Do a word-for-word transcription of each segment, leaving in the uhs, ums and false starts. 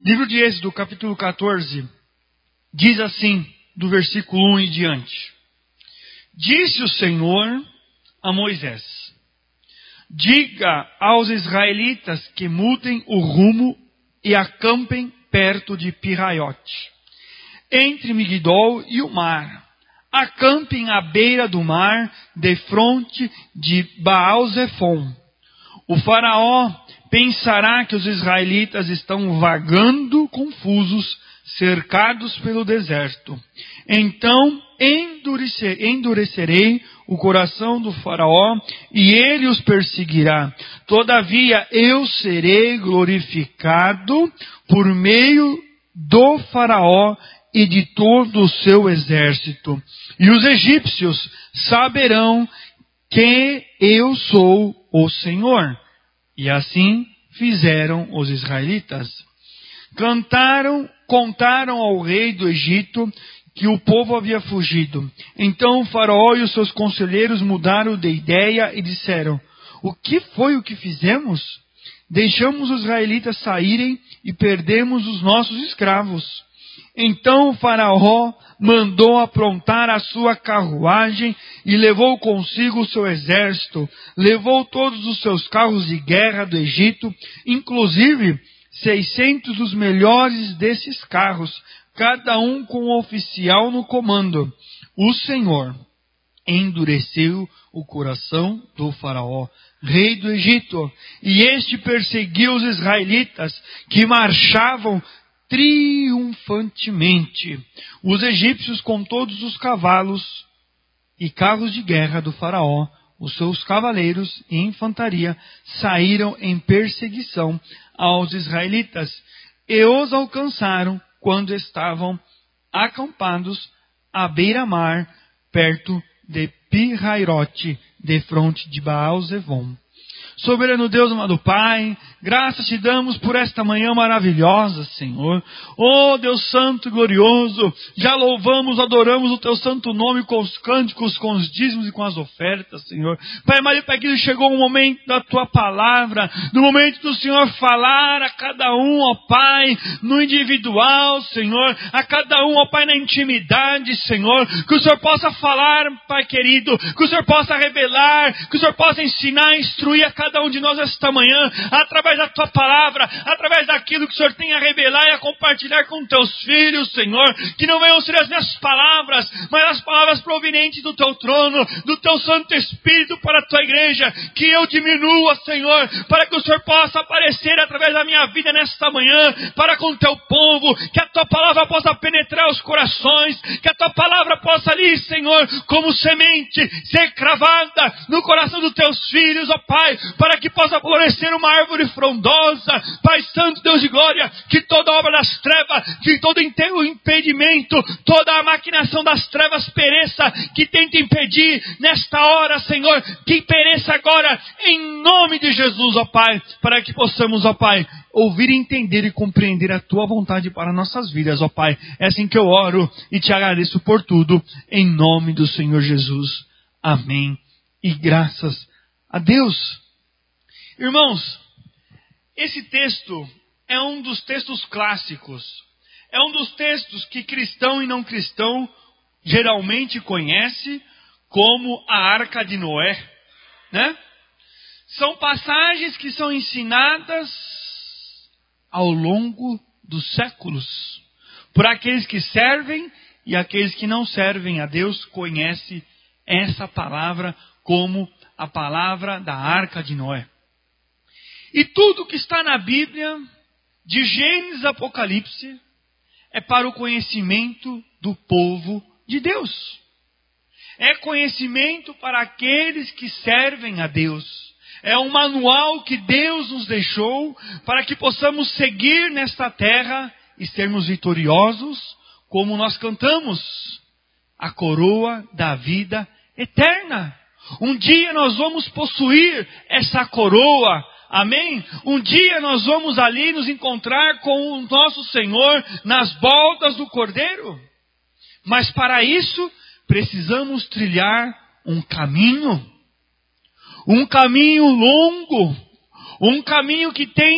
Livro de Êxodo, capítulo quatorze, diz assim, do versículo um em diante. Disse o Senhor a Moisés: diga aos israelitas que mudem o rumo e acampem perto de Piraiote, entre Migdol e o mar. Acampem à beira do mar, defronte de Baal-Zefon. O faraó pensará que os israelitas estão vagando confusos, cercados pelo deserto. Então endurecer, endurecerei o coração do faraó e ele os perseguirá. Todavia eu serei glorificado por meio do faraó e de todo o seu exército. E os egípcios saberão que eu sou o Senhor. E assim fizeram os israelitas. Cantaram, contaram ao rei do Egito que o povo havia fugido. Então o faraó e os seus conselheiros mudaram de ideia e disseram: o que foi o que fizemos? Deixamos os israelitas saírem e perdemos os nossos escravos. Então o faraó mandou aprontar a sua carruagem e levou consigo o seu exército. Levou todos os seus carros de guerra do Egito, inclusive seiscentos dos melhores desses carros, cada um com um oficial no comando. O Senhor endureceu o coração do faraó, rei do Egito, e este perseguiu os israelitas que marchavam triunfantemente. Os egípcios, com todos os cavalos e carros de guerra do faraó, os seus cavaleiros e infantaria, saíram em perseguição aos israelitas e os alcançaram quando estavam acampados à beira-mar, perto de Pi-Hairote, defronte de Baal-Zefon. Soberano Deus, amado Pai, graças te damos por esta manhã maravilhosa, Senhor. Oh, Deus santo e glorioso, já louvamos, adoramos o teu santo nome com os cânticos, com os dízimos e com as ofertas, Senhor. Pai, mas Pai, que chegou o momento da tua palavra, no momento do Senhor falar a cada um, ó Pai, no individual, Senhor, a cada um, ó Pai, na intimidade, Senhor, que o Senhor possa falar, Pai querido, que o Senhor possa revelar, que o Senhor possa ensinar, instruir a cada cada um de nós esta manhã, através da tua palavra, através daquilo que o Senhor tem a revelar e a compartilhar com teus filhos, Senhor, que não venham ser as minhas palavras, mas as palavras provenientes do teu trono, do teu Santo Espírito para a tua igreja, que eu diminua, Senhor, para que o Senhor possa aparecer através da minha vida nesta manhã, para com o teu povo, que a tua palavra possa penetrar os corações, que a tua palavra possa ali, Senhor, como semente, ser cravada no coração dos teus filhos, ó Pai, para que possa florescer uma árvore frondosa. Pai Santo, Deus de glória, que toda obra das trevas, que todo impedimento, toda a maquinação das trevas pereça, que tenta impedir nesta hora, Senhor, que pereça agora, em nome de Jesus, ó Pai, para que possamos, ó Pai, ouvir, entender e compreender a tua vontade para nossas vidas, ó Pai. É assim que eu oro e te agradeço por tudo, em nome do Senhor Jesus. Amém. E graças a Deus. Irmãos, esse texto é um dos textos clássicos. É um dos textos que cristão e não cristão geralmente conhece como a Arca de Noé, né? São passagens que são ensinadas ao longo dos séculos por aqueles que servem e aqueles que não servem a Deus conhecem essa palavra como a palavra da Arca de Noé. E tudo que está na Bíblia, de Gênesis a Apocalipse, é para o conhecimento do povo de Deus. É conhecimento para aqueles que servem a Deus. É um manual que Deus nos deixou para que possamos seguir nesta terra e sermos vitoriosos, como nós cantamos, a coroa da vida eterna. Um dia nós vamos possuir essa coroa. Amém? Um dia nós vamos ali nos encontrar com o nosso Senhor nas bodas do Cordeiro. Mas para isso precisamos trilhar um caminho. Um caminho longo. Um caminho que tem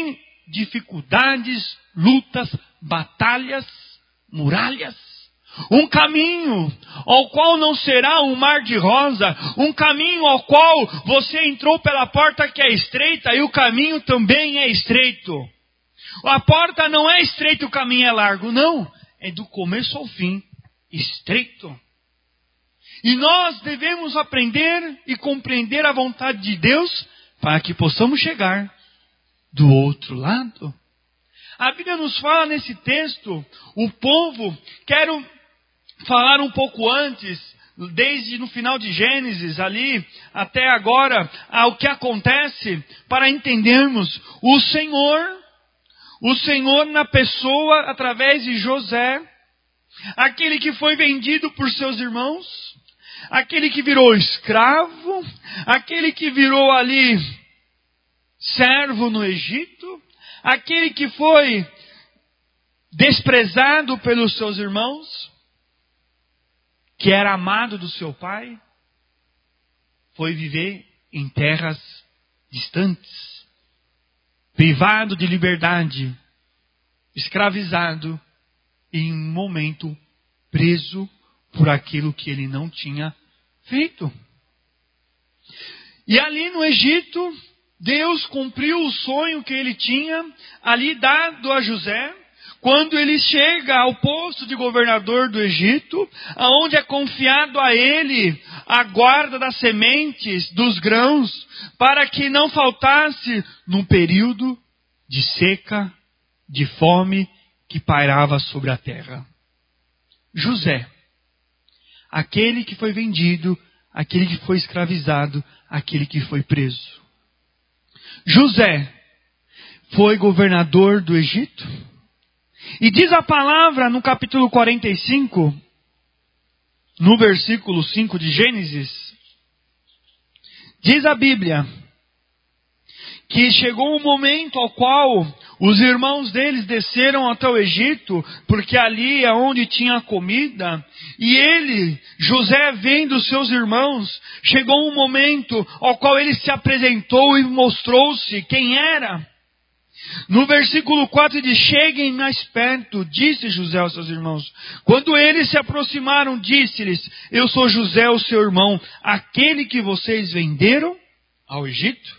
dificuldades, lutas, batalhas, muralhas. Um caminho ao qual não será um mar de rosa, um caminho ao qual você entrou pela porta que é estreita e o caminho também é estreito. A porta não é estreita, o caminho é largo, não. É do começo ao fim, estreito. E nós devemos aprender e compreender a vontade de Deus para que possamos chegar do outro lado. A Bíblia nos fala nesse texto, o povo, quero falar um pouco antes, desde no final de Gênesis, ali até agora, ao que acontece, para entendermos o Senhor, o Senhor na pessoa, através de José, aquele que foi vendido por seus irmãos, aquele que virou escravo, aquele que virou ali servo no Egito, aquele que foi desprezado pelos seus irmãos, que era amado do seu pai, foi viver em terras distantes, privado de liberdade, escravizado, e em um momento preso por aquilo que ele não tinha feito. E ali no Egito, Deus cumpriu o sonho que ele tinha ali dado a José, quando ele chega ao posto de governador do Egito, aonde é confiado a ele a guarda das sementes, dos grãos, para que não faltasse num período de seca, de fome que pairava sobre a terra. José, aquele que foi vendido, aquele que foi escravizado, aquele que foi preso. José foi governador do Egito. E diz a palavra no capítulo quarenta e cinco, no versículo cinco de Gênesis, diz a Bíblia, que chegou um momento ao qual os irmãos deles desceram até o Egito, porque ali é onde tinha comida, e ele, José, vendo os seus irmãos, chegou um momento ao qual ele se apresentou e mostrou-se quem era. No versículo quatro diz, cheguem mais perto, disse José aos seus irmãos. Quando eles se aproximaram, disse-lhes, eu sou José, o seu irmão, aquele que vocês venderam ao Egito.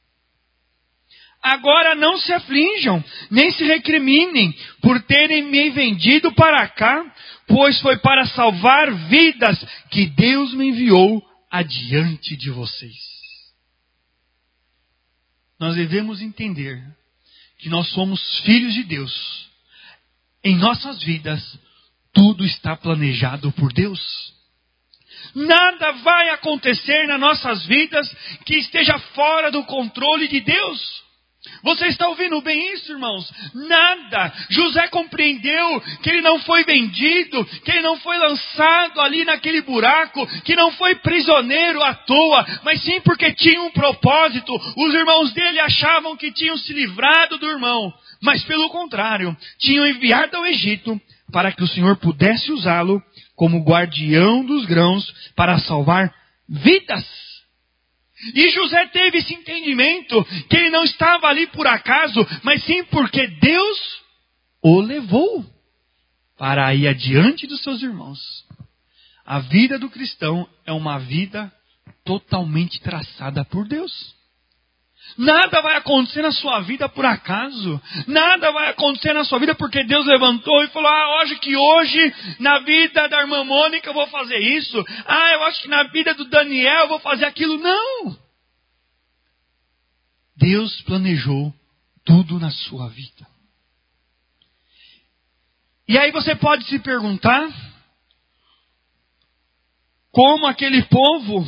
Agora não se aflinjam, nem se recriminem por terem me vendido para cá, pois foi para salvar vidas que Deus me enviou adiante de vocês. Nós devemos entender que nós somos filhos de Deus. Em nossas vidas, tudo está planejado por Deus. Nada vai acontecer nas nossas vidas que esteja fora do controle de Deus. Você está ouvindo bem isso, irmãos? Nada. José compreendeu que ele não foi vendido, que ele não foi lançado ali naquele buraco, que não foi prisioneiro à toa, mas sim porque tinha um propósito. Os irmãos dele achavam que tinham se livrado do irmão, mas pelo contrário, tinham enviado ao Egito para que o Senhor pudesse usá-lo como guardião dos grãos para salvar vidas. E José teve esse entendimento que ele não estava ali por acaso, mas sim porque Deus o levou para ir adiante dos seus irmãos. A vida do cristão é uma vida totalmente traçada por Deus. Nada vai acontecer na sua vida por acaso. Nada vai acontecer na sua vida porque Deus levantou e falou, ah, hoje que hoje, na vida da irmã Mônica eu vou fazer isso. Ah, eu acho que na vida do Daniel eu vou fazer aquilo. Não! Deus planejou tudo na sua vida. E aí você pode se perguntar, como aquele povo,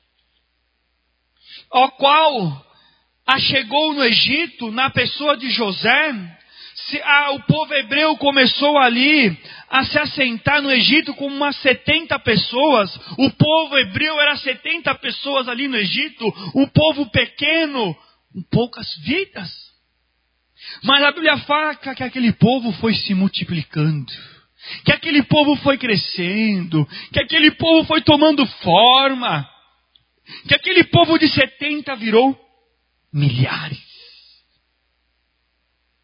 ao qual achegou no Egito, na pessoa de José, se, ah, o povo hebreu começou ali a se assentar no Egito com umas setenta pessoas. O povo hebreu era setenta pessoas ali no Egito. Um povo pequeno, com poucas vidas. Mas a Bíblia fala que aquele povo foi se multiplicando, que aquele povo foi crescendo, que aquele povo foi tomando forma, que aquele povo de setenta virou milhares.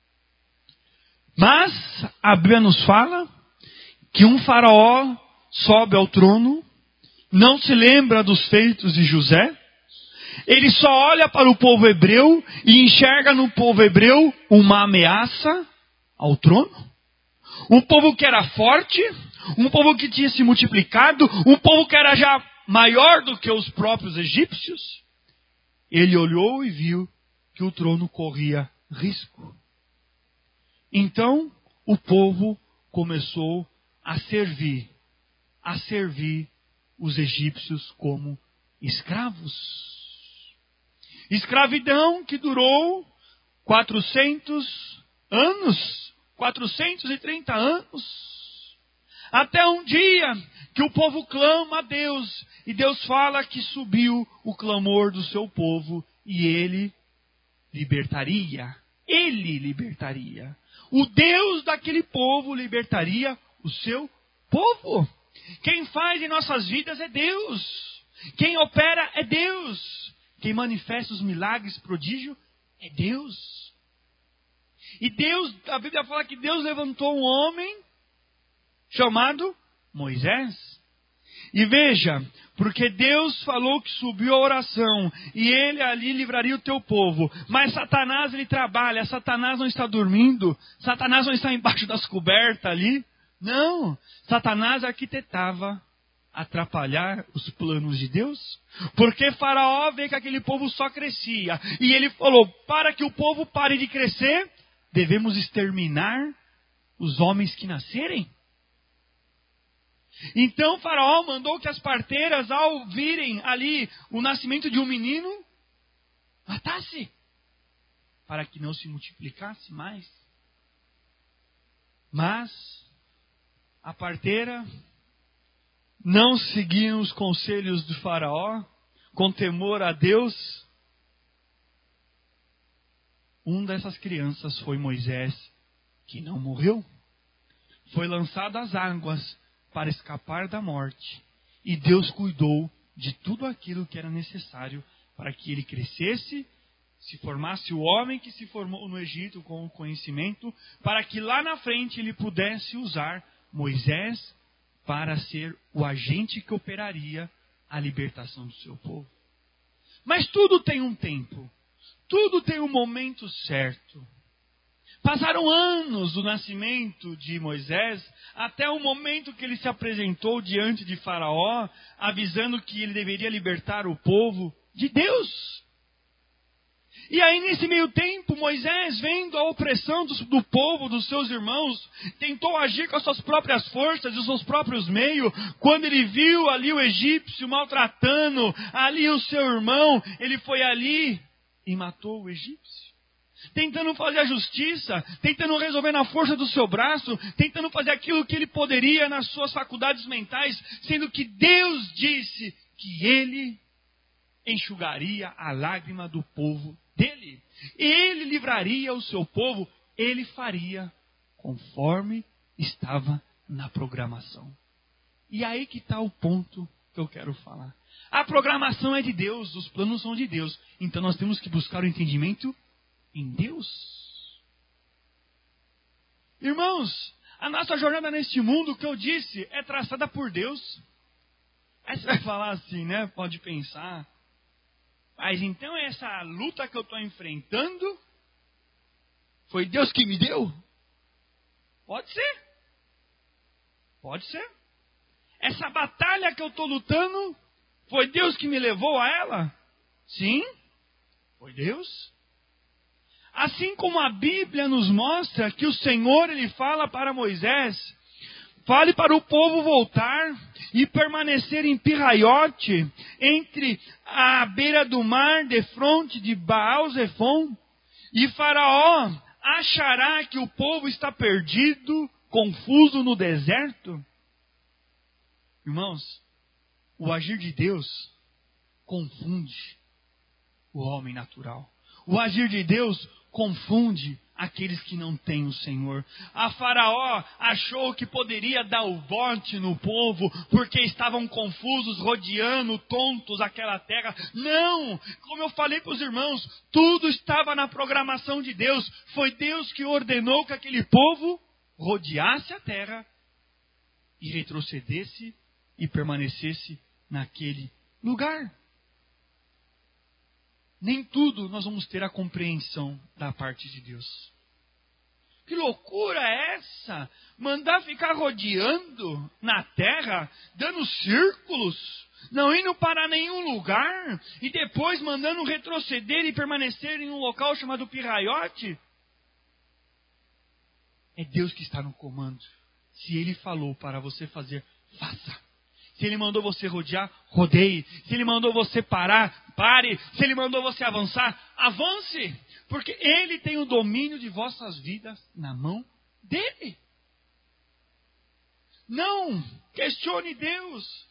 Mas a Bíblia nos fala que um faraó sobe ao trono, não se lembra dos feitos de José, ele só olha para o povo hebreu e enxerga no povo hebreu uma ameaça ao trono. Um povo que era forte, um povo que tinha se multiplicado, um povo que era já maior do que os próprios egípcios. Ele olhou e viu que o trono corria risco. Então o povo começou a servir, a servir os egípcios como escravos. Escravidão que durou quatrocentos anos, quatrocentos e trinta anos. Até um dia que o povo clama a Deus, e Deus fala que subiu o clamor do seu povo, e Ele libertaria. Ele libertaria. O Deus daquele povo libertaria o seu povo. Quem faz em nossas vidas é Deus. Quem opera é Deus. Quem manifesta os milagres, prodígio, é Deus. E Deus, a Bíblia fala que Deus levantou um homem chamado Moisés. E veja, porque Deus falou que subiu a oração e ele ali livraria o teu povo. Mas Satanás, ele trabalha, Satanás não está dormindo, Satanás não está embaixo das cobertas ali. Não, Satanás arquitetava atrapalhar os planos de Deus. Porque Faraó vê que aquele povo só crescia. E ele falou, para que o povo pare de crescer, devemos exterminar os homens que nascerem. Então Faraó mandou que as parteiras, ao virem ali o nascimento de um menino, matasse, para que não se multiplicasse mais. Mas a parteira não seguia os conselhos do Faraó, com temor a Deus. Um dessas crianças foi Moisés, que não morreu. Foi lançado às águas para escapar da morte. E Deus cuidou de tudo aquilo que era necessário para que ele crescesse, se formasse o homem que se formou no Egito com o conhecimento, para que lá na frente ele pudesse usar Moisés para ser o agente que operaria a libertação do seu povo. Mas tudo tem um tempo. Tudo tem um momento certo. Passaram anos do nascimento de Moisés até o momento que ele se apresentou diante de Faraó, avisando que ele deveria libertar o povo de Deus. E aí nesse meio tempo, Moisés, vendo a opressão do, do povo, dos seus irmãos, tentou agir com as suas próprias forças e os seus próprios meios. Quando ele viu ali o egípcio maltratando ali o seu irmão, ele foi ali e matou o egípcio. Tentando fazer a justiça, tentando resolver na força do seu braço, tentando fazer aquilo que ele poderia nas suas faculdades mentais, sendo que Deus disse que ele enxugaria a lágrima do povo dele. Ele livraria o seu povo, ele faria conforme estava na programação. E aí que está o ponto que eu quero falar. A programação é de Deus, os planos são de Deus. Então nós temos que buscar o entendimento em Deus. Irmãos, a nossa jornada neste mundo, que eu disse, é traçada por Deus. Aí você vai falar assim, né? Pode pensar. Mas então essa luta que eu estou enfrentando, foi Deus que me deu? Pode ser. Pode ser. Essa batalha que eu estou lutando, foi Deus que me levou a ela? Sim, foi Deus. Assim como a Bíblia nos mostra que o Senhor, Ele fala para Moisés, fale para o povo voltar e permanecer em Pirraiote, entre a beira do mar, defronte de Baal-Zefon, e Faraó achará que o povo está perdido, confuso no deserto. Irmãos, o agir de Deus confunde o homem natural. O agir de Deus confunde aqueles que não têm o Senhor. A Faraó achou que poderia dar o bote no povo, porque estavam confusos, rodeando, tontos aquela terra. Não! Como eu falei para os irmãos, tudo estava na programação de Deus. Foi Deus que ordenou que aquele povo rodeasse a terra e retrocedesse e permanecesse naquele lugar. Nem tudo nós vamos ter a compreensão da parte de Deus. Que loucura é essa? Mandar ficar rodeando na terra, dando círculos, não indo para nenhum lugar, e depois mandando retroceder e permanecer em um local chamado Pirraiote? É Deus que está no comando. Se Ele falou para você fazer, faça. Se Ele mandou você rodear, rodeie. Se Ele mandou você parar, pare. Se Ele mandou você avançar, avance. Porque Ele tem o domínio de vossas vidas na mão dEle. Não questione Deus.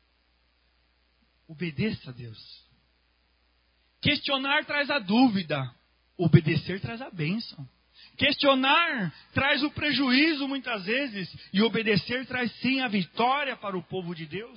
Obedeça a Deus. Questionar traz a dúvida. Obedecer traz a bênção. Questionar traz o prejuízo muitas vezes, e obedecer traz sim a vitória para o povo de Deus.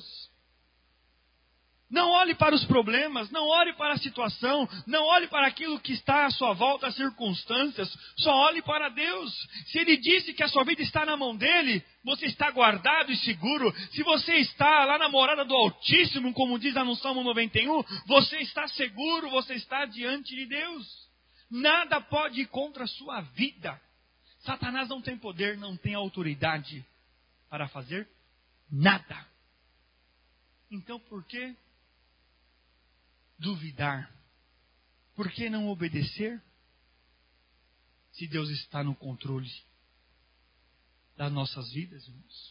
Não olhe para os problemas, não olhe para a situação, não olhe para aquilo que está à sua volta, as circunstâncias, só olhe para Deus. Se Ele disse que a sua vida está na mão dEle, você está guardado e seguro. Se você está lá na morada do Altíssimo, como diz lá no Salmo noventa e um, você está seguro, você está diante de Deus. Nada pode ir contra a sua vida. Satanás não tem poder, não tem autoridade para fazer nada. Então por que duvidar? Por que não obedecer? Se Deus está no controle das nossas vidas, irmãos.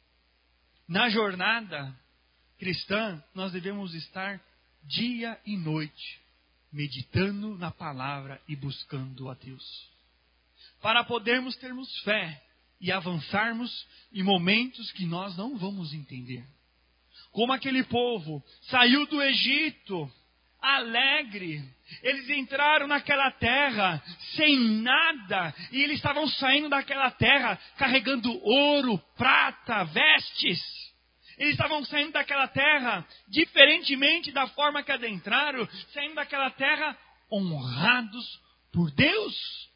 Na jornada cristã, nós devemos estar dia e noite meditando na palavra e buscando a Deus, para podermos termos fé e avançarmos em momentos que nós não vamos entender. Como aquele povo saiu do Egito alegre, eles entraram naquela terra sem nada, e eles estavam saindo daquela terra carregando ouro, prata, vestes. Eles estavam saindo daquela terra, diferentemente da forma que adentraram, saindo daquela terra honrados por Deus.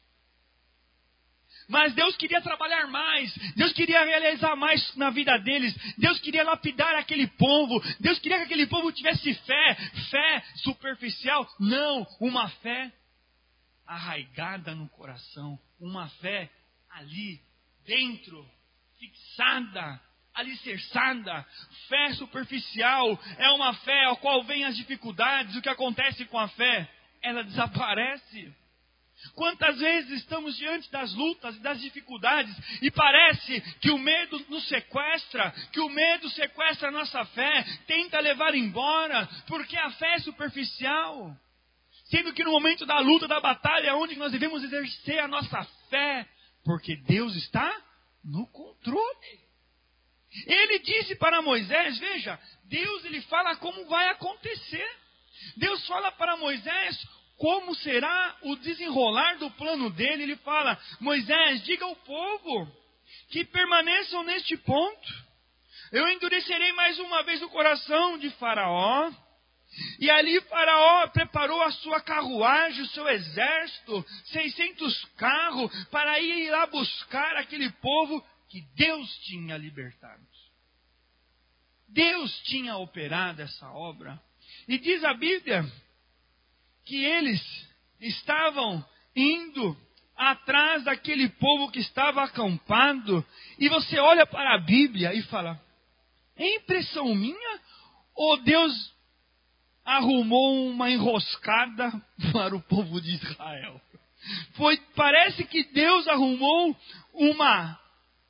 Mas Deus queria trabalhar mais, Deus queria realizar mais na vida deles, Deus queria lapidar aquele povo, Deus queria que aquele povo tivesse fé, fé superficial, não, uma fé arraigada no coração, uma fé ali dentro, fixada, alicerçada. Fé superficial é uma fé ao qual vem as dificuldades. O que acontece com a fé? Ela desaparece. Quantas vezes estamos diante das lutas e das dificuldades e parece que o medo nos sequestra, que o medo sequestra a nossa fé, tenta levar embora, porque a fé é superficial. Sendo que no momento da luta, da batalha, é onde nós devemos exercer a nossa fé, porque Deus está no controle. Ele disse para Moisés, veja, Deus ele fala como vai acontecer. Deus fala para Moisés como será o desenrolar do plano dele. Ele fala, Moisés, diga ao povo que permaneçam neste ponto. Eu endurecerei mais uma vez o coração de Faraó. E ali Faraó preparou a sua carruagem, o seu exército, seiscentos carros, para ir lá buscar aquele povo que Deus tinha libertado. Deus tinha operado essa obra. E diz a Bíblia que eles estavam indo atrás daquele povo que estava acampado. E você olha para a Bíblia e fala, é impressão minha? Ou Deus arrumou uma enroscada para o povo de Israel? Foi, parece que Deus arrumou uma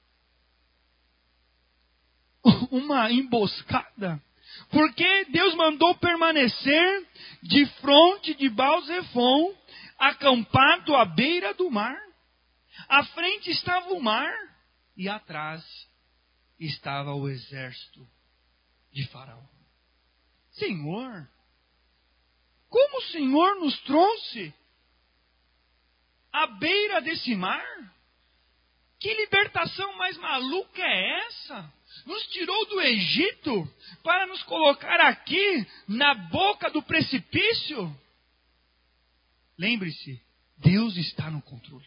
uma emboscada, porque Deus mandou permanecer de fronte de Baal-Zefon, acampado à beira do mar. À frente estava o mar e atrás estava o exército de Faraó. Senhor, como o Senhor nos trouxe à beira desse mar? Que libertação mais maluca é essa? Nos tirou do Egito para nos colocar aqui na boca do precipício? Lembre-se, Deus está no controle.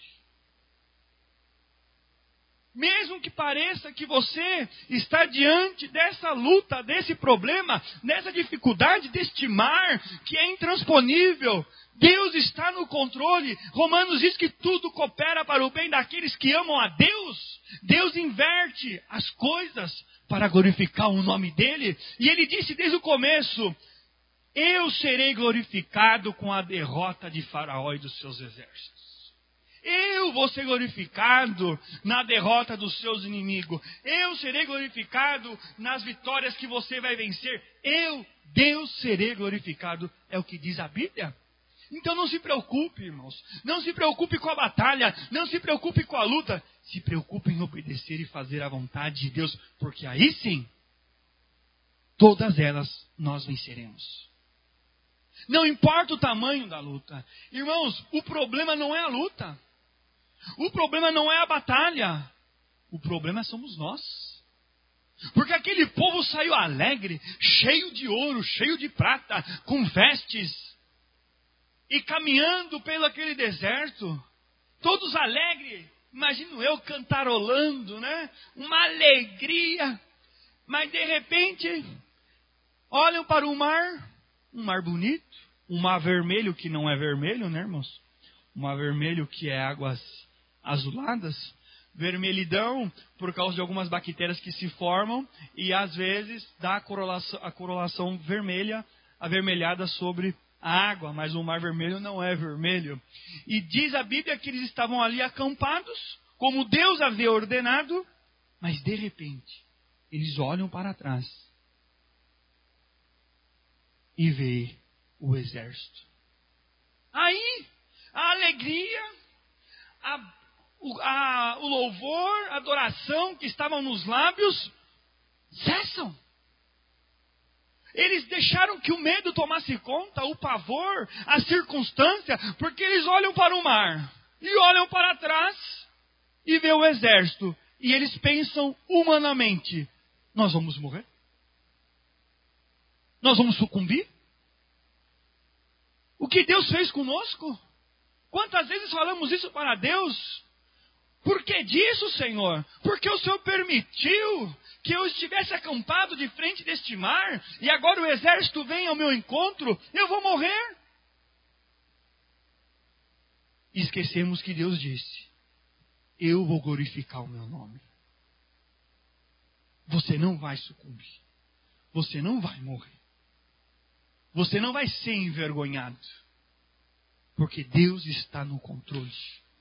Mesmo que pareça que você está diante dessa luta, desse problema, dessa dificuldade, deste mar que é intransponível, Deus está no controle. Romanos diz que tudo coopera para o bem daqueles que amam a Deus. Deus inverte as coisas para glorificar o nome dEle. E Ele disse desde o começo: eu serei glorificado com a derrota de Faraó e dos seus exércitos. Eu vou ser glorificado na derrota dos seus inimigos. Eu serei glorificado nas vitórias que você vai vencer. Eu, Deus, serei glorificado. É o que diz a Bíblia. Então não se preocupe, irmãos. Não se preocupe com a batalha. Não se preocupe com a luta. Se preocupe em obedecer e fazer a vontade de Deus. Porque aí sim, todas elas nós venceremos. Não importa o tamanho da luta. Irmãos, o problema não é a luta. O problema não é a batalha. O problema somos nós. Porque aquele povo saiu alegre, cheio de ouro, cheio de prata, com vestes, e caminhando pelo aquele deserto, todos alegres, imagino eu cantarolando, né? Uma alegria. Mas de repente, olham para o mar, um mar bonito, um mar vermelho que não é vermelho, né, irmãos? Um mar vermelho que é águas azuladas, vermelhidão por causa de algumas bactérias que se formam e às vezes dá a coloração, a coloração vermelha, avermelhada sobre a água, mas o mar vermelho não é vermelho. E diz a Bíblia que eles estavam ali acampados, como Deus havia ordenado, mas de repente eles olham para trás e veem o exército. Aí a alegria, a O, a, o louvor, a adoração que estavam nos lábios, cessam. Eles deixaram que o medo tomasse conta, o pavor, a circunstância, porque eles olham para o mar, e olham para trás, e vê o exército, e eles pensam humanamente: nós vamos morrer? Nós vamos sucumbir? O que Deus fez conosco? Quantas vezes falamos isso para Deus? Por que disso, Senhor? Porque o Senhor permitiu que eu estivesse acampado de frente deste mar e agora o exército vem ao meu encontro, eu vou morrer. E esquecemos que Deus disse: eu vou glorificar o meu nome. Você não vai sucumbir. Você não vai morrer. Você não vai ser envergonhado. Porque Deus está no controle.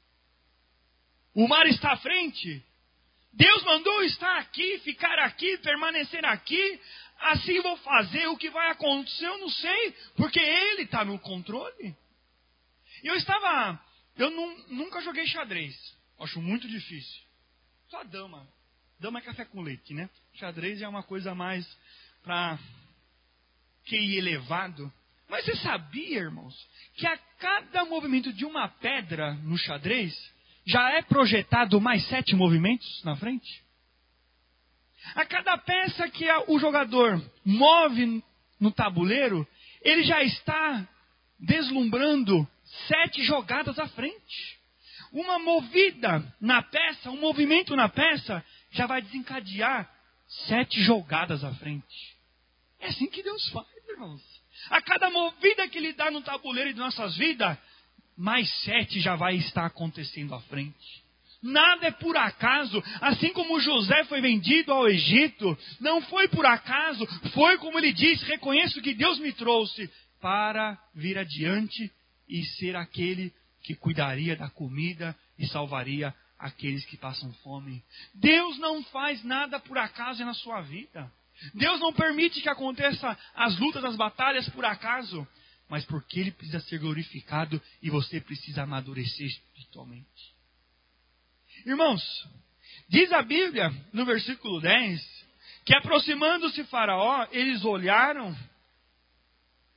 O mar está à frente. Deus mandou estar aqui, ficar aqui, permanecer aqui. Assim vou fazer. O que vai acontecer eu não sei, porque Ele está no controle. Eu estava... Eu não, nunca joguei xadrez. Acho muito difícil. Só dama. Dama é café com leite, né? Xadrez é uma coisa mais para Q I elevado. Mas você sabia, irmãos, que a cada movimento de uma pedra no xadrez já é projetado mais sete movimentos na frente? A cada peça que o jogador move no tabuleiro, ele já está deslumbrando sete jogadas à frente. Uma movida na peça, um movimento na peça, já vai desencadear sete jogadas à frente. É assim que Deus faz, irmãos. A cada movida que Ele dá no tabuleiro de nossas vidas, mais sete já vai estar acontecendo à frente. Nada é por acaso. Assim como José foi vendido ao Egito, não foi por acaso, foi como ele disse: reconheço que Deus me trouxe para vir adiante e ser aquele que cuidaria da comida e salvaria aqueles que passam fome. Deus não faz nada por acaso na sua vida. Deus não permite que aconteça as lutas, as batalhas por acaso, mas porque Ele precisa ser glorificado e você precisa amadurecer espiritualmente. Irmãos, diz a Bíblia no versículo dez, que aproximando-se Faraó, eles olharam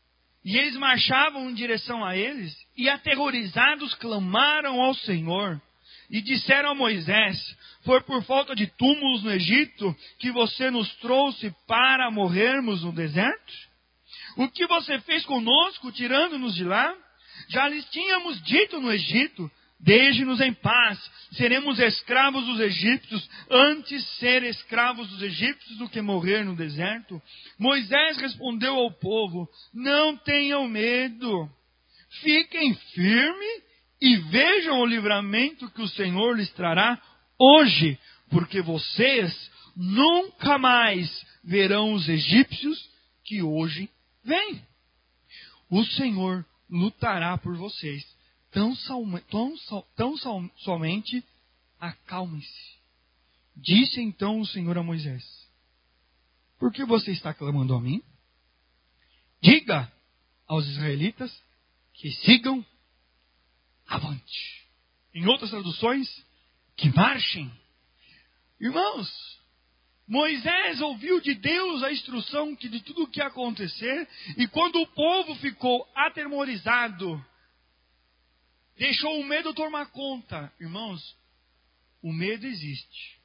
E eles marchavam em direção a eles, e aterrorizados clamaram ao Senhor, e disseram a Moisés: foi por falta de túmulos no Egito que você nos trouxe para morrermos no deserto? O que você fez conosco, tirando-nos de lá? Já lhes tínhamos dito no Egito: deixe-nos em paz, seremos escravos dos egípcios, antes ser escravos dos egípcios do que morrer no deserto. Moisés respondeu ao povo: não tenham medo, fiquem firmes e vejam o livramento que o Senhor lhes trará hoje, porque vocês nunca mais verão os egípcios que hoje vêm. O Senhor lutará por vocês. Tão, salme, tão, tão sal, somente acalmem-se. Disse então o Senhor a Moisés: por que você está clamando a mim? Diga aos israelitas que sigam avante. Em outras traduções, que marchem. Irmãos, Moisés ouviu de Deus a instrução de tudo o que ia acontecer, e quando o povo ficou atemorizado, deixou o medo tomar conta. Irmãos, o medo existe.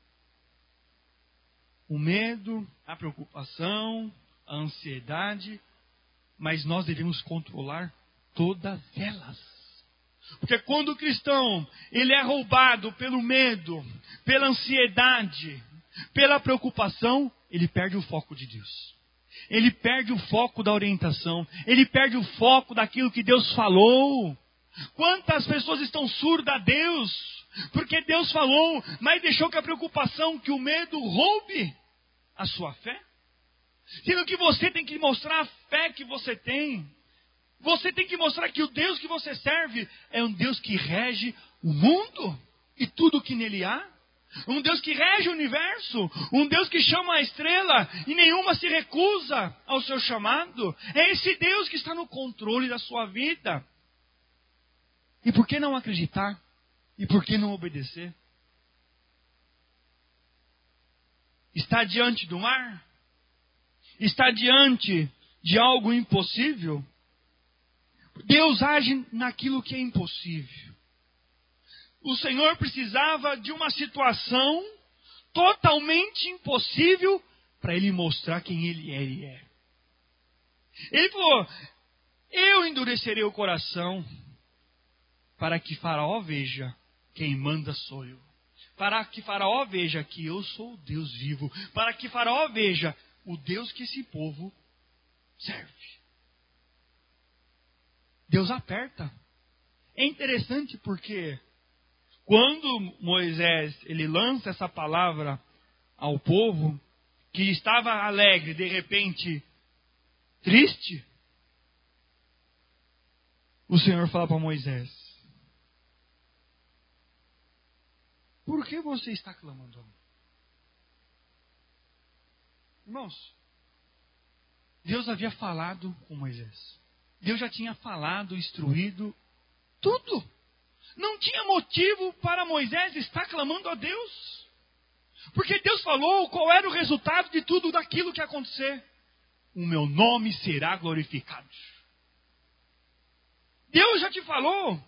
O medo, a preocupação, a ansiedade, mas nós devemos controlar todas elas. Porque quando o cristão, ele é roubado pelo medo, pela ansiedade, pela preocupação, ele perde o foco de Deus. Ele perde o foco da orientação. Ele perde o foco daquilo que Deus falou. Quantas pessoas estão surdas a Deus? Porque Deus falou, mas deixou que a preocupação, que o medo roube a sua fé. Sendo que você tem que mostrar a fé que você tem. Você tem que mostrar que o Deus que você serve é um Deus que rege o mundo e tudo que nele há. Um Deus que rege o universo. Um Deus que chama a estrela e nenhuma se recusa ao seu chamado. É esse Deus que está no controle da sua vida. E por que não acreditar? E por que não obedecer? Está diante do mar? Está diante de algo impossível? Deus age naquilo que é impossível. O Senhor precisava de uma situação totalmente impossível para Ele mostrar quem Ele é. Ele é. Ele falou: eu endurecerei o coração para que Faraó veja quem manda sou eu. Para que Faraó veja que eu sou o Deus vivo. Para que Faraó veja o Deus que esse povo serve. Deus aperta. É interessante porque quando Moisés ele lança essa palavra ao povo, que estava alegre, de repente triste, o Senhor fala para Moisés: por que você está clamando a mim? Irmãos, Deus havia falado com Moisés. Deus já tinha falado, instruído, tudo. Não tinha motivo para Moisés estar clamando a Deus. Porque Deus falou qual era o resultado de tudo daquilo que ia acontecer. O meu nome será glorificado. Deus já te falou.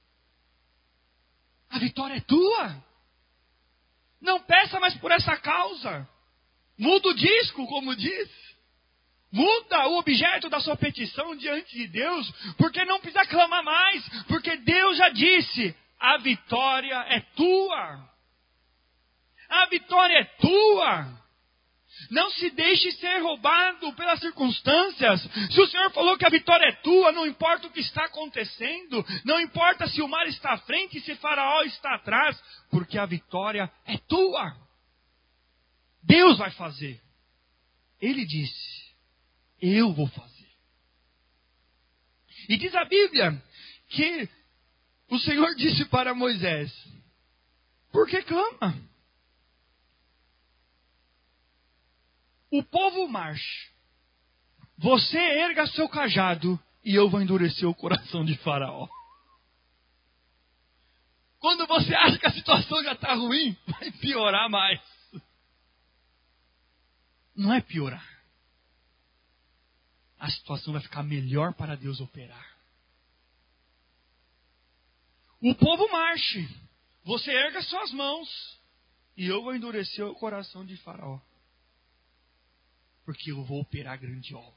A vitória é tua. Não peça mais por essa causa. Muda o disco, como diz. Muda o objeto da sua petição diante de Deus, porque não precisa clamar mais, porque Deus já disse: a vitória é tua. A vitória é tua. Não se deixe ser roubado pelas circunstâncias. Se o Senhor falou que a vitória é tua, não importa o que está acontecendo, não importa se o mar está à frente e se Faraó está atrás, porque a vitória é tua. Deus vai fazer. Ele disse: eu vou fazer. E diz a Bíblia que o Senhor disse para Moisés: por que clama? O povo marche. Você erga seu cajado e eu vou endurecer o coração de Faraó. Quando você acha que a situação já está ruim, vai piorar mais. Não é piorar. a situação vai ficar melhor para Deus operar. O povo marche, você erga suas mãos, e eu vou endurecer o coração de Faraó, porque eu vou operar grande obra.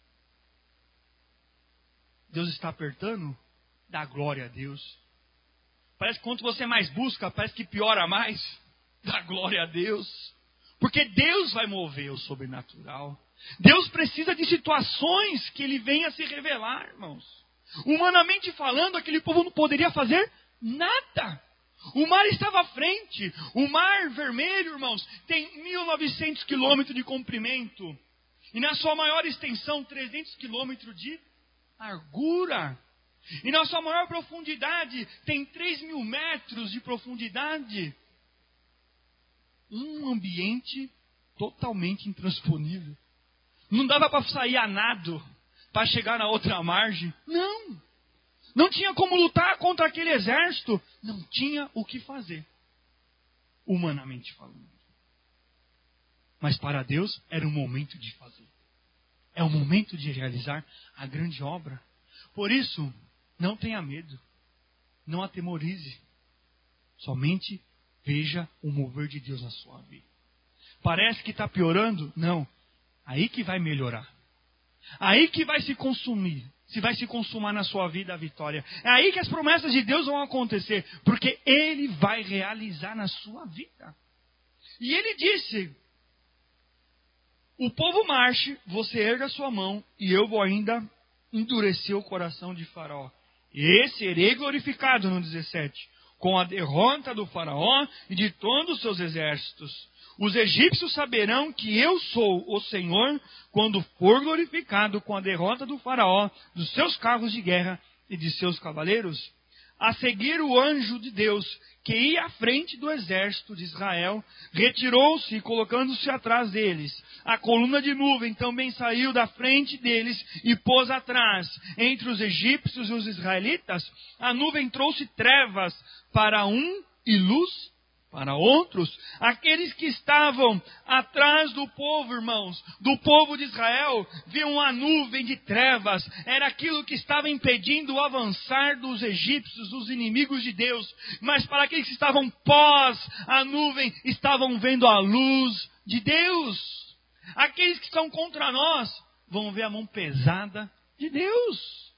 Deus está apertando? Dá glória a Deus. Parece que quanto você mais busca, parece que piora mais. Dá glória a Deus. Porque Deus vai mover o sobrenatural. Deus precisa de situações que Ele venha se revelar, irmãos. Humanamente falando, aquele povo não poderia fazer nada. O mar estava à frente. O mar vermelho, irmãos, tem mil e novecentos quilômetros de comprimento. E na sua maior extensão, trezentos quilômetros de largura. E na sua maior profundidade, tem três mil metros de profundidade. Um ambiente totalmente intransponível. Não dava para sair a nado para chegar na outra margem. Não. Não tinha como lutar contra aquele exército. Não tinha o que fazer. Humanamente falando. Mas para Deus era o momento de fazer. É o momento de realizar a grande obra. Por isso, não tenha medo. Não atemorize. Somente veja o mover de Deus na sua vida. Parece que está piorando? Não. Aí que vai melhorar. Aí que vai se consumir. Se vai se consumar na sua vida a vitória. É aí que as promessas de Deus vão acontecer. Porque Ele vai realizar na sua vida. E Ele disse: o povo marche, você erga a sua mão, e eu vou ainda endurecer o coração de Faraó. E serei glorificado no dezessete, com a derrota do Faraó e de todos os seus exércitos. Os egípcios saberão que eu sou o Senhor, quando for glorificado com a derrota do Faraó, dos seus carros de guerra e de seus cavaleiros. A seguir, o anjo de Deus, que ia à frente do exército de Israel, retirou-se, colocando-se atrás deles. A coluna de nuvem também saiu da frente deles e pôs atrás. Entre os egípcios e os israelitas, a nuvem trouxe trevas para um e luz para outros. Aqueles que estavam atrás do povo, irmãos, do povo de Israel, viam uma nuvem de trevas. Era aquilo que estava impedindo o avançar dos egípcios, dos inimigos de Deus. Mas para aqueles que estavam pós a nuvem, estavam vendo a luz de Deus. Aqueles que estão contra nós vão ver a mão pesada de Deus.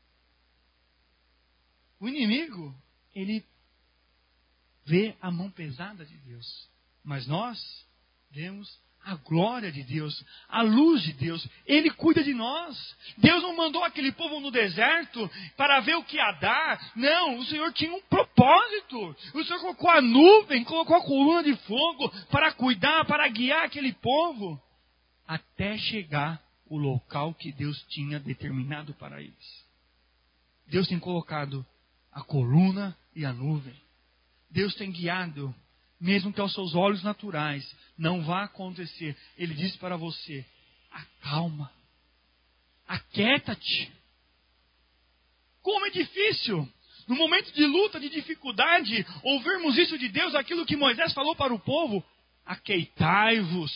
O inimigo, ele vê a mão pesada de Deus. Mas nós vemos a glória de Deus, a luz de Deus. Ele cuida de nós. Deus não mandou aquele povo no deserto para ver o que ia dar. Não, o Senhor tinha um propósito. O Senhor colocou a nuvem, colocou a coluna de fogo para cuidar, para guiar aquele povo, até chegar o local que Deus tinha determinado para eles. Deus tem colocado a coluna e a nuvem. Deus tem guiado, mesmo que aos seus olhos naturais não vá acontecer. Ele diz para você: acalma, aquieta-te. Como é difícil, no momento de luta, de dificuldade, ouvirmos isso de Deus, aquilo que Moisés falou para o povo: aquietai-vos.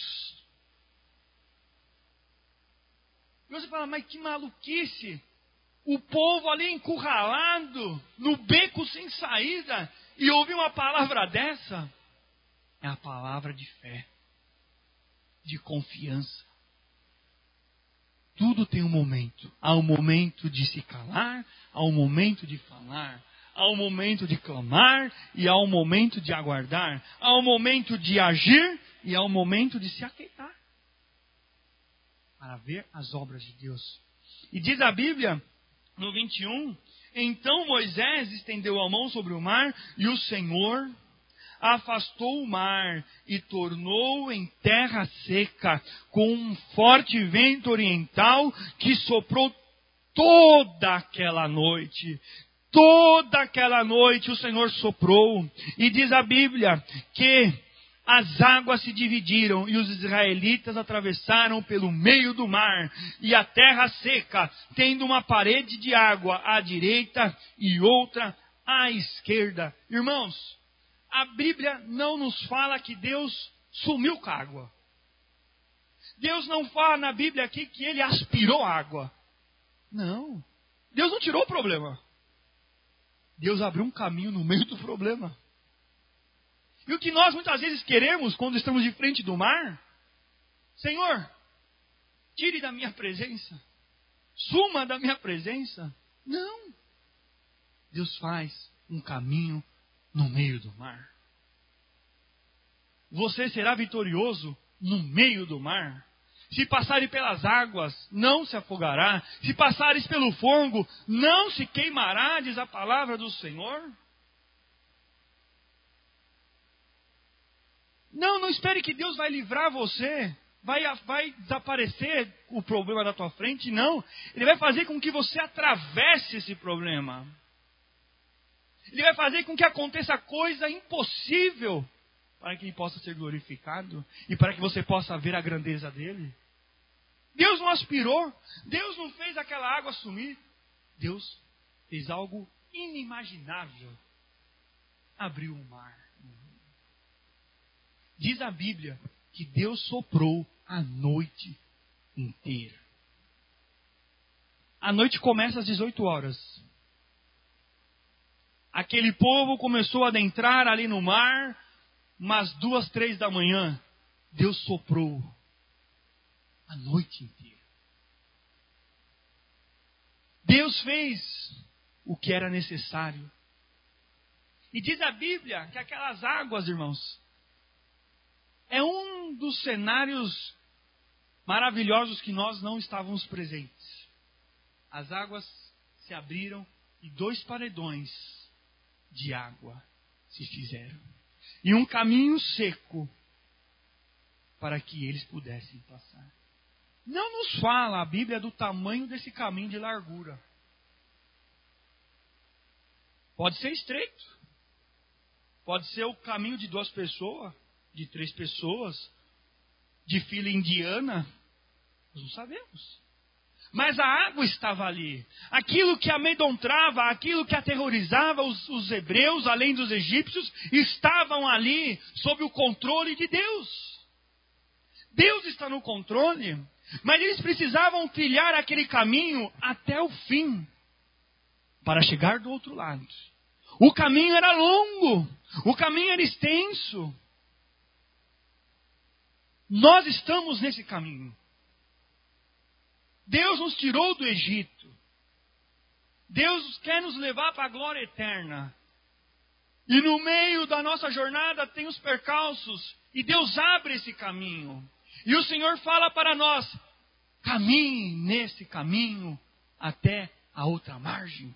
E você fala: mas que maluquice! O povo ali encurralado, no beco sem saída, e ouvir uma palavra dessa, é a palavra de fé, de confiança. Tudo tem um momento. Há um momento de se calar, há um momento de falar, há um momento de clamar e há um momento de aguardar. Há um momento de agir e há um momento de se aquietar, para ver as obras de Deus. E diz a Bíblia, no vinte e um, então Moisés estendeu a mão sobre o mar, e o Senhor afastou o mar e tornou em terra seca, com um forte vento oriental que soprou toda aquela noite. Toda aquela noite o Senhor soprou. E diz a Bíblia que as águas se dividiram e os israelitas atravessaram pelo meio do mar, e a terra seca, tendo uma parede de água à direita e outra à esquerda. Irmãos, a Bíblia não nos fala que Deus sumiu com a água. Deus não fala na Bíblia aqui que ele aspirou água. Não. Deus não tirou o problema. Deus abriu um caminho no meio do problema. E o que nós muitas vezes queremos quando estamos de frente do mar? Senhor, tire da minha presença. Suma da minha presença. Não. Deus faz um caminho no meio do mar. Você será vitorioso no meio do mar. Se passares pelas águas, não se afogará. Se passares pelo fogo, não se queimará, diz a palavra do Senhor. Não, não espere que Deus vai livrar você. Vai, vai desaparecer o problema da tua frente. Não. Ele vai fazer com que você atravesse esse problema. Ele vai fazer com que aconteça coisa impossível para que ele possa ser glorificado e para que você possa ver a grandeza dele. Deus não aspirou, Deus não fez aquela água sumir. Deus fez algo inimaginável. Abriu o mar. Diz a Bíblia que Deus soprou a noite inteira. A noite começa às dezoito horas. Aquele povo começou a adentrar ali no mar, umas duas, três da manhã, Deus soprou a noite inteira. Deus fez o que era necessário. E diz a Bíblia que aquelas águas, irmãos, é um dos cenários maravilhosos que nós não estávamos presentes. As águas se abriram e dois paredões de água se fizeram. E um caminho seco para que eles pudessem passar. Não nos fala a Bíblia do tamanho desse caminho de largura. Pode ser estreito. Pode ser o caminho de duas pessoas, de três pessoas, de fila indiana. Nós não sabemos. Mas a água estava ali. Aquilo que amedrontava, aquilo que aterrorizava os, os hebreus, além dos egípcios, estavam ali sob o controle de Deus. Deus está no controle, mas eles precisavam trilhar aquele caminho até o fim, para chegar do outro lado. O caminho era longo, o caminho era extenso. Nós estamos nesse caminho. Deus nos tirou do Egito. Deus quer nos levar para a glória eterna. E no meio da nossa jornada tem os percalços. E Deus abre esse caminho. E o Senhor fala para nós: caminhe nesse caminho até a outra margem.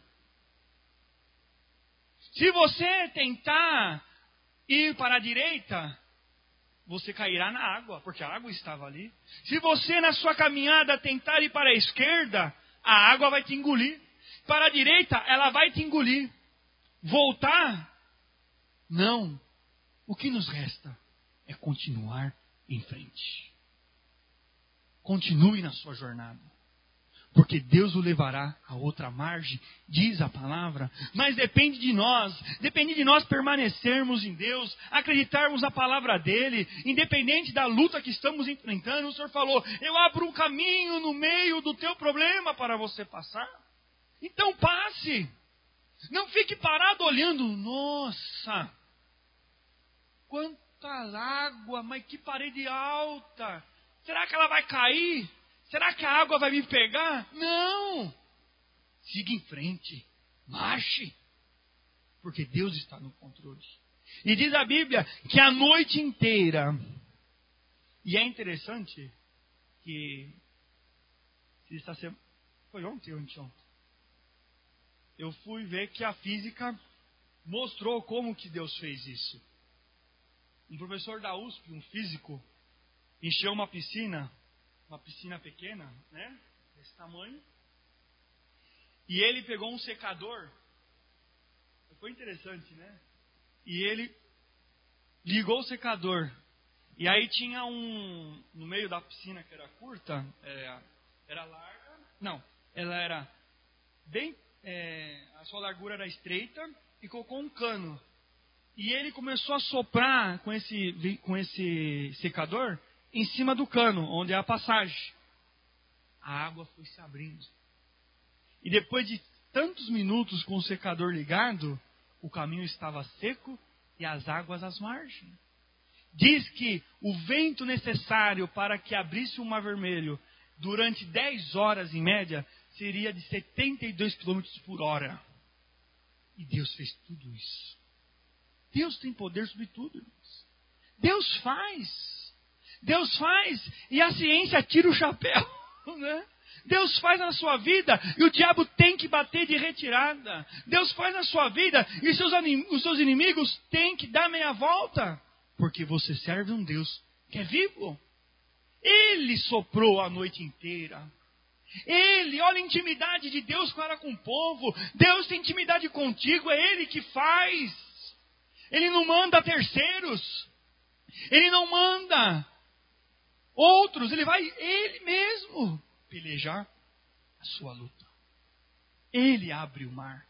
Se você tentar ir para a direita, você cairá na água, porque a água estava ali. Se você na sua caminhada tentar ir para a esquerda, a água vai te engolir. Para a direita, ela vai te engolir. Voltar? Não. O que nos resta é continuar em frente. Continue na sua jornada. Porque Deus o levará a outra margem, diz a palavra. Mas depende de nós. Depende de nós permanecermos em Deus, acreditarmos na palavra dEle, independente da luta que estamos enfrentando. O Senhor falou: eu abro um caminho no meio do teu problema para você passar. Então passe. Não fique parado olhando. Nossa, quanta água, mas que parede alta. Será que ela vai cair? Será que a água vai me pegar? Não! Siga em frente. Marche. Porque Deus está no controle. E diz a Bíblia que a noite inteira. E é interessante que... Está sendo, foi ontem ou anteontem? Eu fui ver que a física mostrou como que Deus fez isso. Um professor da U S P, um físico, encheu uma piscina... uma piscina pequena, né, desse tamanho, e ele pegou um secador, foi interessante, né, e ele ligou o secador, e aí tinha um, no meio da piscina que era curta, era, era larga, não, ela era bem, é, a sua largura era estreita, e colocou um cano, e ele começou a soprar com esse, com esse secador, em cima do cano, onde é a passagem. A água foi se abrindo. E depois de tantos minutos com o secador ligado, o caminho estava seco e as águas às margens. Diz que o vento necessário para que abrisse o Mar Vermelho durante dez horas em média seria de setenta e dois quilômetros por hora. E Deus fez tudo isso. Deus tem poder sobre tudo, irmãos. Deus faz. Deus faz e a ciência tira o chapéu, né? Deus faz na sua vida e o diabo tem que bater de retirada. Deus faz na sua vida e seus, os seus inimigos têm que dar meia volta. Porque você serve um Deus que é vivo. Ele soprou a noite inteira. Ele, olha a intimidade de Deus para com o povo. Deus tem intimidade contigo, é Ele que faz. Ele não manda terceiros. Ele não manda outros. Ele vai, Ele mesmo, pelejar a sua luta. Ele abre o mar.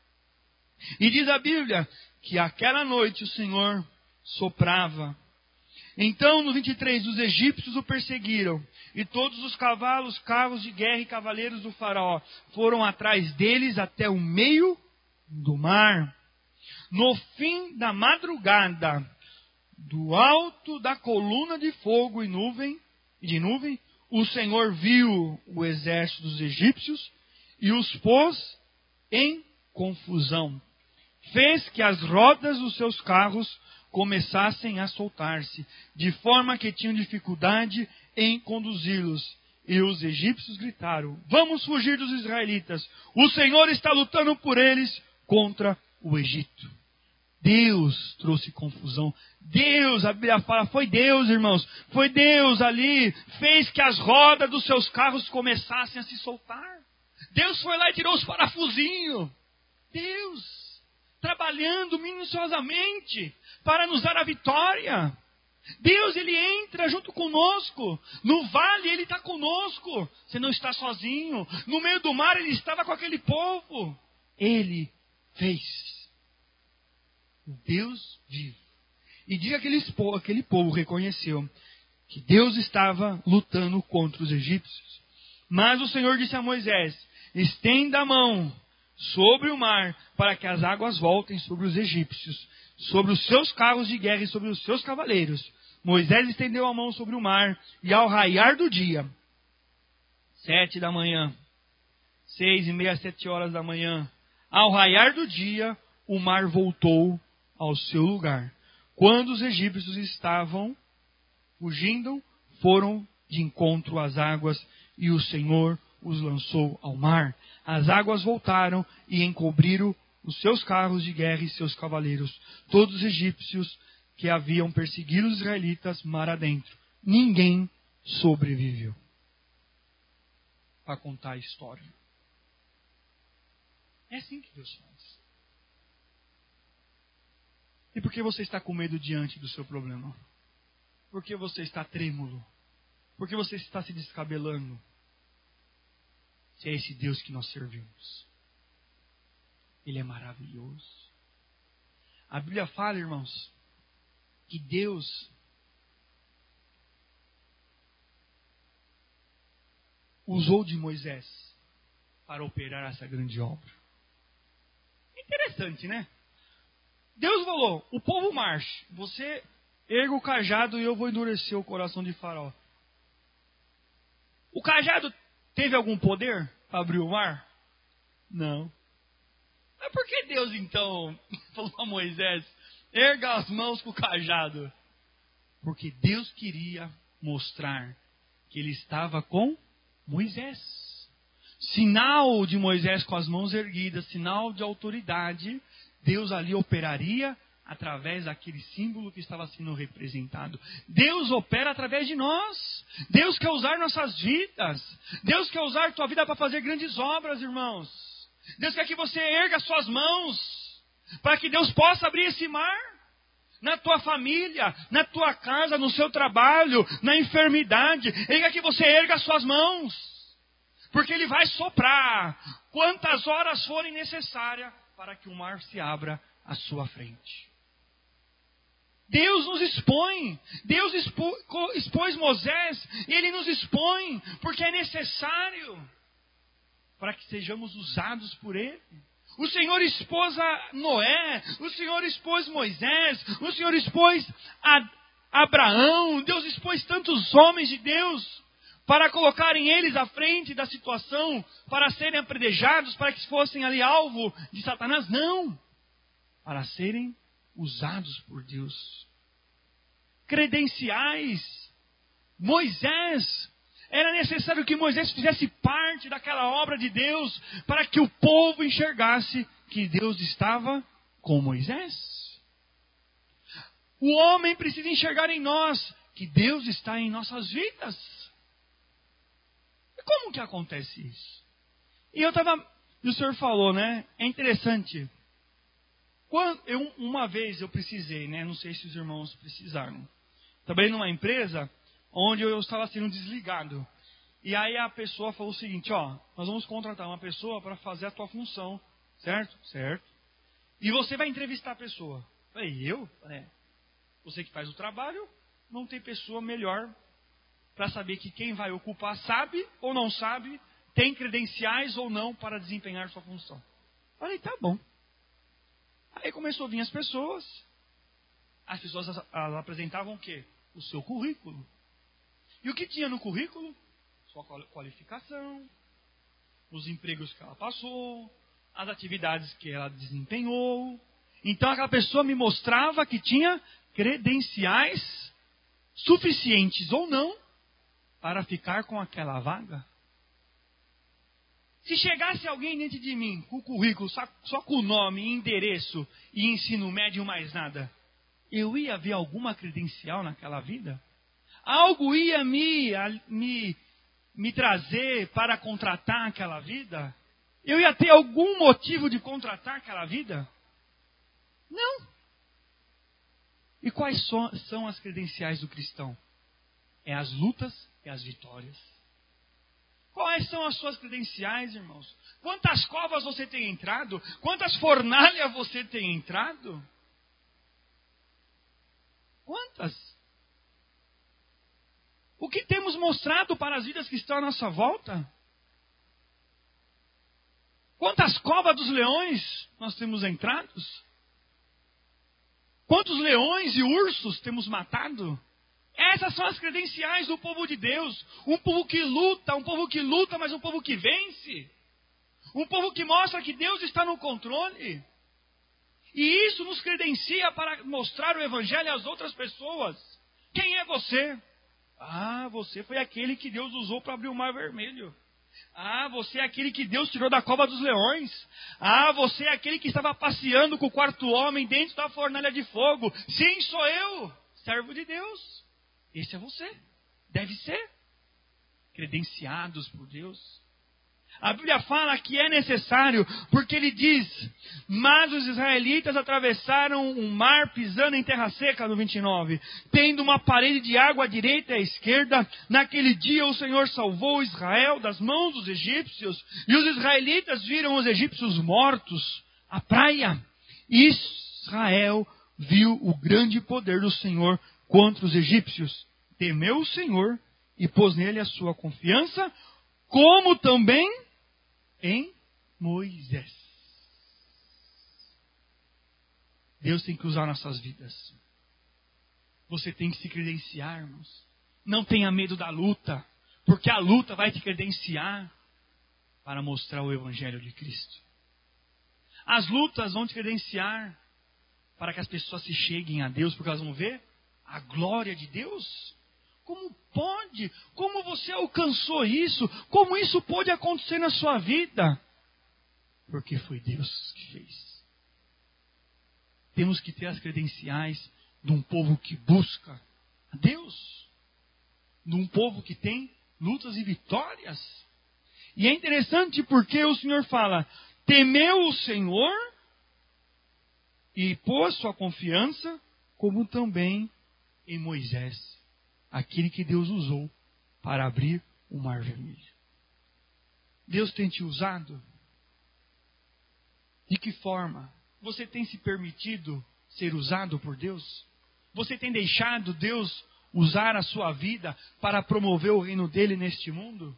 E diz a Bíblia que aquela noite o Senhor soprava. Então, no vinte e três, os egípcios o perseguiram, e todos os cavalos, carros de guerra e cavaleiros do faraó foram atrás deles até o meio do mar. No fim da madrugada, do alto da coluna de fogo e nuvem, de nuvem, o Senhor viu o exército dos egípcios e os pôs em confusão. Fez que as rodas dos seus carros começassem a soltar-se, de forma que tinham dificuldade em conduzi-los. E os egípcios gritaram: vamos fugir dos israelitas, o Senhor está lutando por eles contra o Egito. Deus trouxe confusão. Deus, a Bíblia fala, foi Deus, irmãos. Foi Deus ali, fez que as rodas dos seus carros começassem a se soltar. Deus foi lá e tirou os parafusinhos. Deus, trabalhando minuciosamente para nos dar a vitória. Deus, Ele entra junto conosco. No vale, Ele está conosco. Você não está sozinho. No meio do mar, Ele estava com aquele povo. Ele fez. Deus vivo. E diz que aqueles, aquele povo reconheceu que Deus estava lutando contra os egípcios. Mas o Senhor disse a Moisés: estenda a mão sobre o mar, para que as águas voltem sobre os egípcios, sobre os seus carros de guerra e sobre os seus cavaleiros. Moisés estendeu a mão sobre o mar, e ao raiar do dia, sete da manhã, seis e meia, sete horas da manhã, ao raiar do dia, o mar voltou ao seu lugar. Quando os egípcios estavam fugindo, foram de encontro às águas, e o Senhor os lançou ao mar. As águas voltaram e encobriram os seus carros de guerra e seus cavaleiros. Todos os egípcios que haviam perseguido os israelitas mar adentro. Ninguém sobreviveu. Para contar a história. É assim que Deus faz. E por que você está com medo diante do seu problema? Por que você está trêmulo? Por que você está se descabelando? Se é esse Deus que nós servimos. Ele é maravilhoso. A Bíblia fala, irmãos, que Deus usou de Moisés para operar essa grande obra. Interessante, né? Deus falou: o povo marche, você erga o cajado e eu vou endurecer o coração de Faraó. O cajado teve algum poder para abrir o mar? Não. Mas por que Deus então falou a Moisés: erga as mãos com o cajado? Porque Deus queria mostrar que Ele estava com Moisés. Sinal de Moisés com as mãos erguidas, sinal de autoridade. Deus ali operaria através daquele símbolo que estava sendo representado. Deus opera através de nós. Deus quer usar nossas vidas. Deus quer usar tua vida para fazer grandes obras, irmãos. Deus quer que você erga as suas mãos para que Deus possa abrir esse mar. Na tua família, na tua casa, no seu trabalho, na enfermidade. Ele quer que você erga as suas mãos. Porque Ele vai soprar quantas horas forem necessárias para que o mar se abra à sua frente. Deus nos expõe. Deus expo, expôs Moisés e Ele nos expõe porque é necessário para que sejamos usados por Ele. O Senhor expôs a Noé, o Senhor expôs Moisés, o Senhor expôs a Abraão, Deus expôs tantos homens de Deus para colocarem eles à frente da situação, para serem apredejados, para que fossem ali alvo de Satanás. Não, para serem usados por Deus. Credenciais. Moisés, era necessário que Moisés fizesse parte daquela obra de Deus para que o povo enxergasse que Deus estava com Moisés. O homem precisa enxergar em nós que Deus está em nossas vidas. E como que acontece isso? E eu estava, o senhor falou, né? É interessante. Quando eu, uma vez eu precisei, né? Não sei se os irmãos precisaram. Trabalhei numa empresa onde eu estava sendo desligado. E aí a pessoa falou o seguinte, ó, nós vamos contratar uma pessoa para fazer a tua função, certo? Certo. E você vai entrevistar a pessoa. Eu falei, eu? É. Você que faz o trabalho, não tem pessoa melhor para saber que quem vai ocupar sabe ou não sabe, tem credenciais ou não para desempenhar sua função. Eu falei, tá bom. Aí começou a vir as pessoas. As pessoas elas apresentavam o quê? O seu currículo. E o que tinha no currículo? Sua qualificação, os empregos que ela passou, as atividades que ela desempenhou. Então aquela pessoa me mostrava que tinha credenciais suficientes ou não para ficar com aquela vaga. Se chegasse alguém dentro de mim com o currículo, só, só com o nome, endereço e ensino médio mais nada, eu ia ver alguma credencial naquela vida? Algo ia me, me, me trazer para contratar aquela vida? Eu ia ter algum motivo de contratar aquela vida? Não. E quais so, são as credenciais do cristão? É as lutas e as vitórias. Quais são as suas credenciais, irmãos? Quantas covas você tem entrado? Quantas fornalhas você tem entrado? Quantas? O que temos mostrado para as vidas que estão à nossa volta? Quantas covas dos leões nós temos entrado? Quantos leões e ursos temos matado? Essas são as credenciais do povo de Deus. Um povo que luta, um povo que luta, mas um povo que vence. Um povo que mostra que Deus está no controle. E isso nos credencia para mostrar o Evangelho às outras pessoas. Quem é você? Ah, você foi aquele que Deus usou para abrir o Mar Vermelho. Ah, você é aquele que Deus tirou da cova dos leões. Ah, você é aquele que estava passeando com o quarto homem dentro da fornalha de fogo. Sim, sou eu, servo de Deus. Esse é você. Deve ser. Credenciados por Deus. A Bíblia fala que é necessário, porque ele diz, mas os israelitas atravessaram um mar pisando em terra seca, no vinte e nove, tendo uma parede de água à direita e à esquerda. Naquele dia o Senhor salvou Israel das mãos dos egípcios, e os israelitas viram os egípcios mortos à praia. E Israel viu o grande poder do Senhor contra os egípcios. Temeu o Senhor e pôs nele a sua confiança, como também em Moisés. Deus tem que usar nossas vidas. Você tem que se credenciar, irmãos. Não tenha medo da luta, porque a luta vai te credenciar para mostrar o Evangelho de Cristo. As lutas vão te credenciar para que as pessoas se cheguem a Deus, porque elas vão ver a glória de Deus. Como pode? Como você alcançou isso? Como isso pode acontecer na sua vida? Porque foi Deus que fez. Temos que ter as credenciais de um povo que busca a Deus. De um povo que tem lutas e vitórias. E é interessante porque o Senhor fala, temeu o Senhor e pôs sua confiança, como também em Moisés, aquele que Deus usou para abrir o Mar Vermelho. Deus tem te usado? De que forma? Você tem se permitido ser usado por Deus? Você tem deixado Deus usar a sua vida para promover o reino dele neste mundo?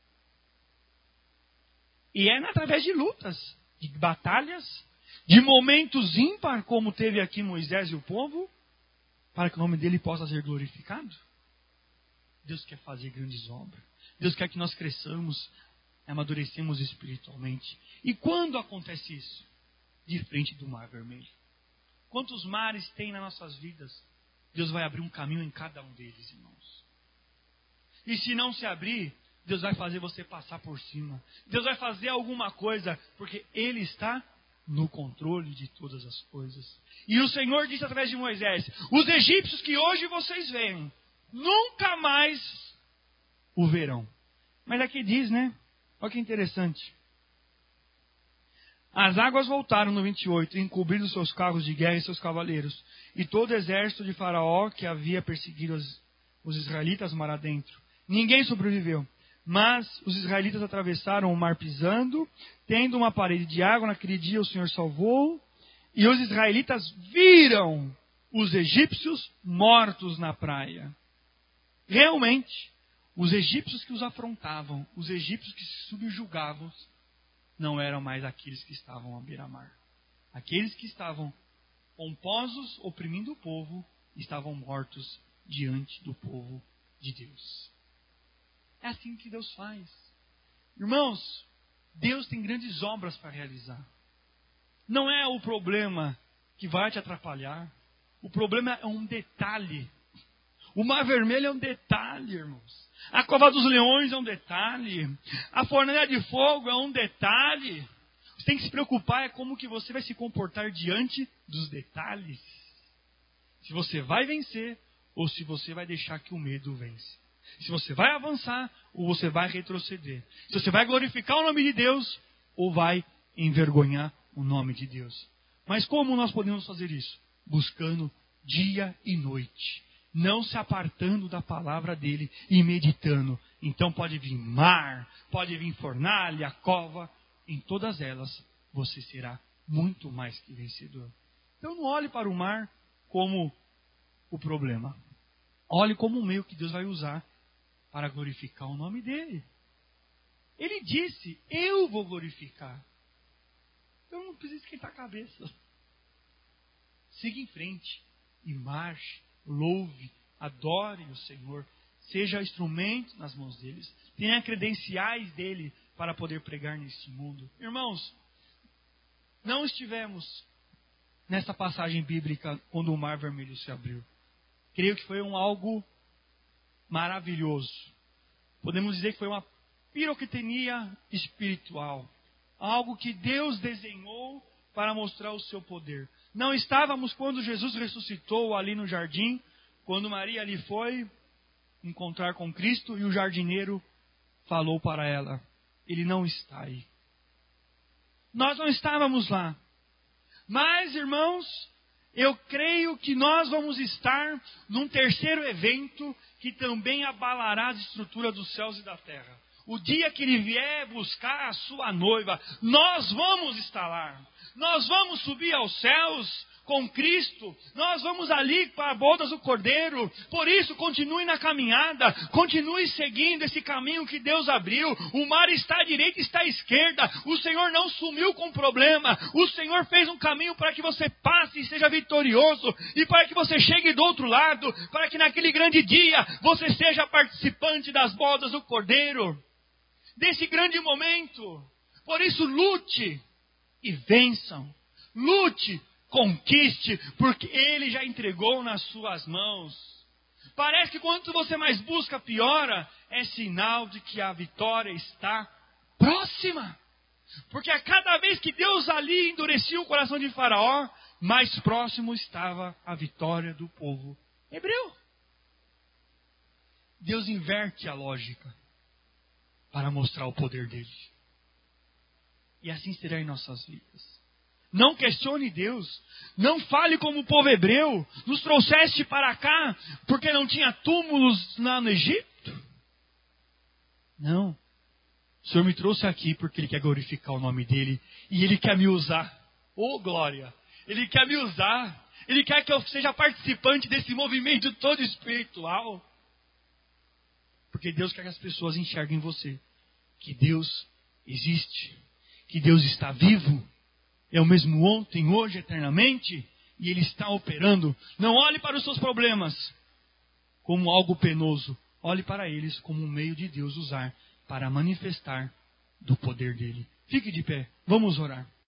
E é através de lutas, de batalhas, de momentos ímpar, como teve aqui Moisés e o povo, para que o nome dele possa ser glorificado. Deus quer fazer grandes obras. Deus quer que nós cresçamos, amadurecemos espiritualmente. E quando acontece isso? De frente do Mar Vermelho. Quantos mares tem nas nossas vidas? Deus vai abrir um caminho em cada um deles, irmãos. E se não se abrir, Deus vai fazer você passar por cima. Deus vai fazer alguma coisa, porque Ele está no controle de todas as coisas. E o Senhor disse através de Moisés: os egípcios que hoje vocês veem, nunca mais o verão. Mas aqui diz, né? Olha que interessante. As águas voltaram no vinte e oito, e encobriram seus carros de guerra e seus cavaleiros. E todo o exército de Faraó que havia perseguido os, os israelitas mar adentro. Ninguém sobreviveu. Mas os israelitas atravessaram o mar pisando, tendo uma parede de água. Naquele dia o Senhor salvou. E os israelitas viram os egípcios mortos na praia. Realmente, os egípcios que os afrontavam, os egípcios que se subjugavam, não eram mais aqueles que estavam à beira-mar. Aqueles que estavam pomposos, oprimindo o povo, estavam mortos diante do povo de Deus. É assim que Deus faz. Irmãos, Deus tem grandes obras para realizar. Não é o problema que vai te atrapalhar. O problema é um detalhe. O Mar Vermelho é um detalhe, irmãos. A Cova dos Leões é um detalhe. A fornalha de fogo é um detalhe. Você tem que se preocupar é como que você vai se comportar diante dos detalhes. Se você vai vencer ou se você vai deixar que o medo vence. Se você vai avançar ou você vai retroceder. Se você vai glorificar o nome de Deus ou vai envergonhar o nome de Deus. Mas como nós podemos fazer isso? Buscando dia e noite. Não se apartando da palavra dele e meditando. Então pode vir mar, pode vir fornalha, cova. Em todas elas você será muito mais que vencedor. Então não olhe para o mar como o problema. Olhe como um meio que Deus vai usar para glorificar o nome dele. Ele disse: eu vou glorificar. Então não precisa esquentar a cabeça. Siga em frente e marche. Louve, adore o Senhor, seja instrumento nas mãos deles, tenha credenciais dele para poder pregar neste mundo. Irmãos, não estivemos nessa passagem bíblica quando o Mar Vermelho se abriu. Creio que foi um algo maravilhoso. Podemos dizer que foi uma pirotecnia espiritual, algo que Deus desenhou para mostrar o seu poder. Não estávamos quando Jesus ressuscitou ali no jardim, quando Maria ali foi encontrar com Cristo e o jardineiro falou para ela: ele não está aí. Nós não estávamos lá. Mas, irmãos, eu creio que nós vamos estar num terceiro evento que também abalará as estruturas dos céus e da terra. O dia que ele vier buscar a sua noiva, nós vamos estar lá. Nós vamos subir aos céus com Cristo. Nós vamos ali para a bodas do Cordeiro. Por isso, continue na caminhada. Continue seguindo esse caminho que Deus abriu. O mar está à direita e está à esquerda. O Senhor não sumiu com o problema. O Senhor fez um caminho para que você passe e seja vitorioso. E para que você chegue do outro lado. Para que naquele grande dia você seja participante das bodas do Cordeiro. Desse grande momento. Por isso, lute e vençam. Lute, conquiste, porque Ele já entregou nas suas mãos. Parece que quanto você mais busca, piora. É sinal de que a vitória está próxima. Porque a cada vez que Deus ali endurecia o coração de Faraó, mais próximo estava a vitória do povo hebreu. Deus inverte a lógica para mostrar o poder dele. E assim será em nossas vidas. Não questione Deus. Não fale como o povo hebreu. Nos trouxeste para cá porque não tinha túmulos lá no Egito. Não. O Senhor me trouxe aqui porque Ele quer glorificar o nome dEle. E Ele quer me usar. Oh, glória! Ele quer me usar. Ele quer que eu seja participante desse movimento todo espiritual. Porque Deus quer que as pessoas enxerguem você. Que Deus existe. Que Deus está vivo. É o mesmo ontem, hoje, eternamente. E Ele está operando. Não olhe para os seus problemas como algo penoso. Olhe para eles como um meio de Deus usar para manifestar do poder dele. Fique de pé. Vamos orar.